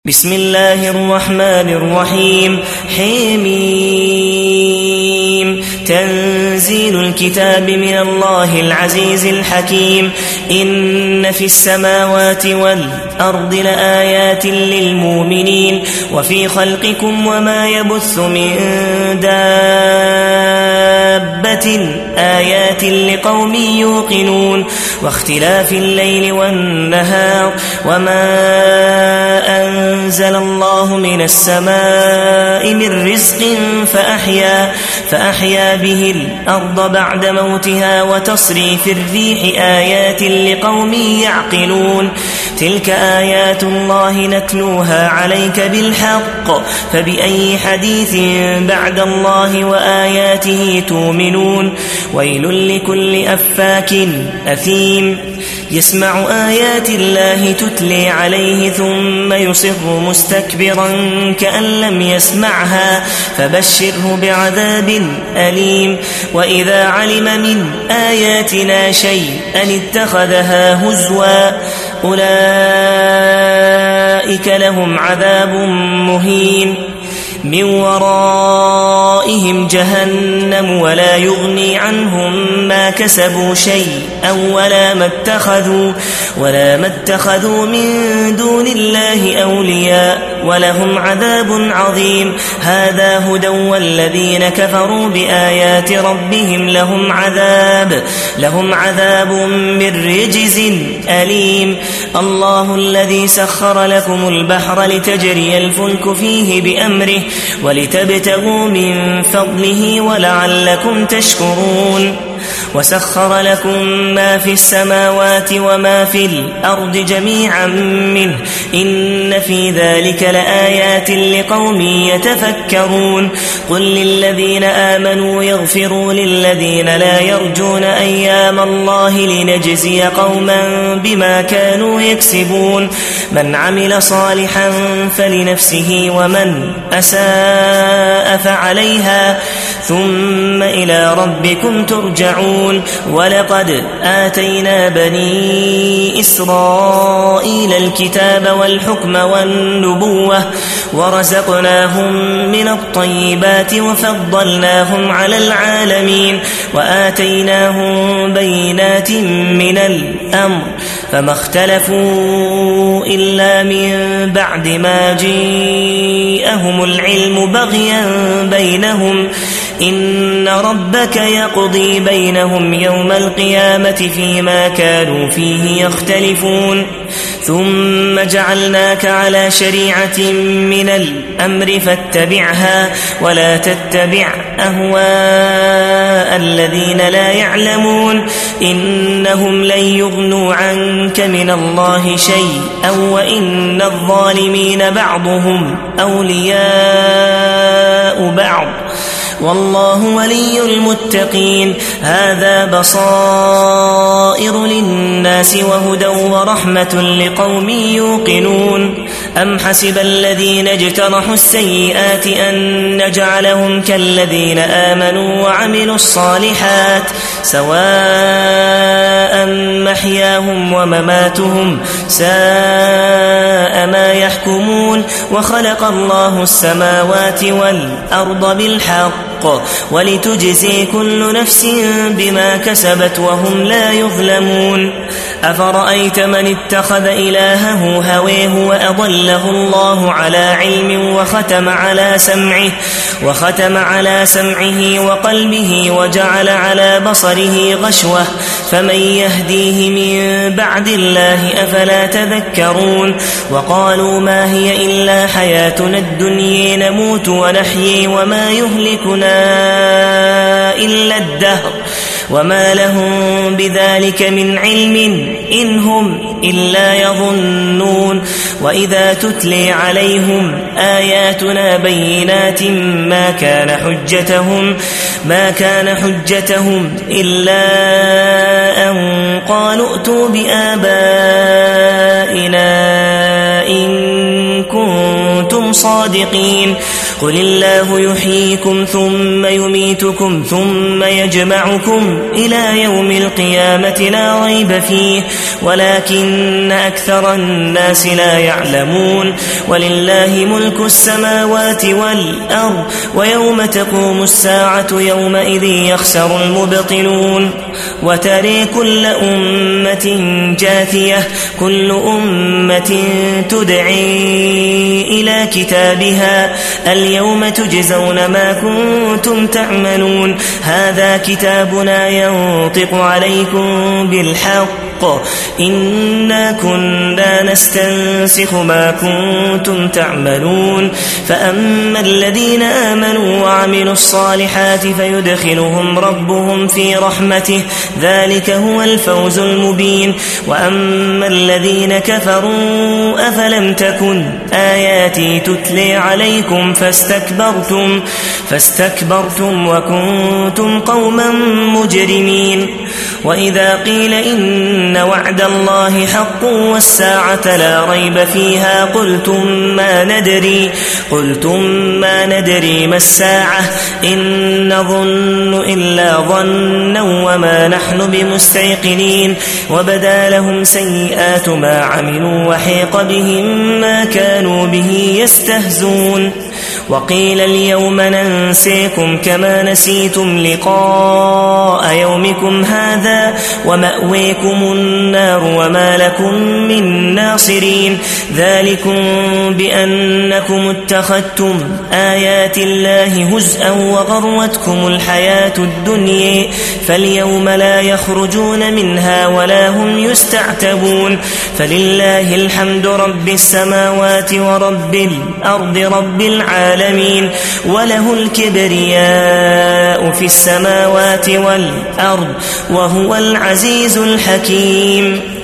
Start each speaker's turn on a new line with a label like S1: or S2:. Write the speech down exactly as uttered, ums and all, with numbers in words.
S1: بسم الله الرحمن الرحيم حميم تنزيل الكتاب من الله العزيز الحكيم إن في السماوات والأرض لآيات للمؤمنين وفي خلقكم وما يبث من دابة آيات لقوم يوقنون واختلاف الليل والنهار وما أنزل الله من السماء من رزق فأحيا, فأحيا به الأرض بعد موتها وتصريف الريح آيات لقوم يعقلون تلك آيات الله نتلوها عليك بالحق فبأي حديث بعد الله وآياته تؤمنون ويل لكل أفاك أثيم يسمع آيات الله تتلي عليه ثم يصر مستكبرا كأن لم يسمعها فبشره بعذاب أليم وإذا علم من آياتنا شيئا اتخذها هزوا أولئك لهم عذاب مهين من ورائهم جهنم ولا يغني عنهم ما كسبوا شيئا ولا ما اتخذوا ولا ما اتخذوا من دون الله أولياء ولهم عذاب عظيم هذا هدى والذين كفروا بآيات ربهم لهم عذاب لهم عذاب من رجز أليم الله الذي سخر لكم البحر لتجري الفلك فيه بأمره ولتبتغوا من فضله ولعلكم تشكرون وسخر لكم ما في السماوات وما في الأرض جميعا منه إن في ذلك لآيات لقوم يتفكرون قل للذين آمنوا يغفروا للذين لا يرجون أيام الله لنجزي قوما بما كانوا يكسبون من عمل صالحا فلنفسه ومن أساء فعليها ثم إلى ربكم ترجعون ولقد آتينا بني إسرائيل الكتاب والحكم والنبوة ورزقناهم من الطيبات وفضلناهم على العالمين وآتيناهم بينات من الأمر فما اختلفوا إلا من بعد ما جاءهم العلم بغيا بينهم إن ربك يقضي بينهم يوم القيامة فيما كانوا فيه يختلفون ثم جعلناك على شريعة من الأمر فاتبعها ولا تتبع أهواء الذين لا يعلمون إنهم لن يغنوا عنك من الله شيئا وإن الظالمين بعضهم أولياء بعض والله ولي المتقين هذا بصائر للناس وهدى ورحمة لقوم يوقنون أم حسب الذين اجترحوا السيئات أن نجعلهم كالذين آمنوا وعملوا الصالحات سواء محياهم ومماتهم ساء ما يحكمون وخلق الله السماوات والأرض بالحق ولتجزي كل نفس بما كسبت وهم لا يظلمون أفرأيت من اتخذ إلهه هويه وأضله الله على علم وختم على سمعه وختم على سمعه وقلبه وجعل على بصره غشوة فمن يهديه من بعد الله أفلا تذكرون وقالوا ما هي إلا حياتنا الدنيا نموت ونحيي وما يهلكنا إلا الدهر وما لهم بذلك من علم إن هم إلا يظنون وإذا تتلي عليهم آياتنا بينات ما كان حجتهم ما كان حجتهم إلا أن قالوا ائتوا بآبائنا إن كنتم صادقين قل الله يحييكم ثم يميتكم ثم يجمعكم إلى يوم القيامة لا ريب فيه ولكن أكثر الناس لا يعلمون ولله ملك السماوات والأرض ويوم تقوم الساعة يومئذ يخسر المبطلون وترى كل أمة جاثية كل أمة تدعي إلى كتابها اليوم تجزون ما كنتم تعملون هذا كتابنا ينطق عليكم بالحق إنا كنا نستنسخ ما كنتم تعملون فأما الذين آمنوا وعملوا الصالحات فيدخلهم ربهم في رحمته ذلك هو الفوز المبين وأما الذين كفروا أفلم تكن آياتي تتلي عليكم فاستكبرتم فاستكبرتم وكنتم قوما مجرمين وإذا قيل إن وعد الله حق والساعة لا ريب فيها قلتم ما ندري قلتم ما ندري ما الساعة إن نظن إلا ظنا وما نحن بمستيقنين وبدا لهم سيئات ما عملوا وحيق بهم ما كانوا به يستهزون وقيل اليوم ننسيكم كما نسيتم لقاء يومكم هذا ومأويكم النار وما لكم من ناصرين ذلكم بأنكم اتخذتم آيات الله هزءا وغرتكم الحياة الدنيا فاليوم لا يخرجون منها ولا هم يستعتبون فلله الحمد رب السماوات ورب الأرض رب العالمين وله الكبرياء في السماوات والأرض وهو العزيز الحكيم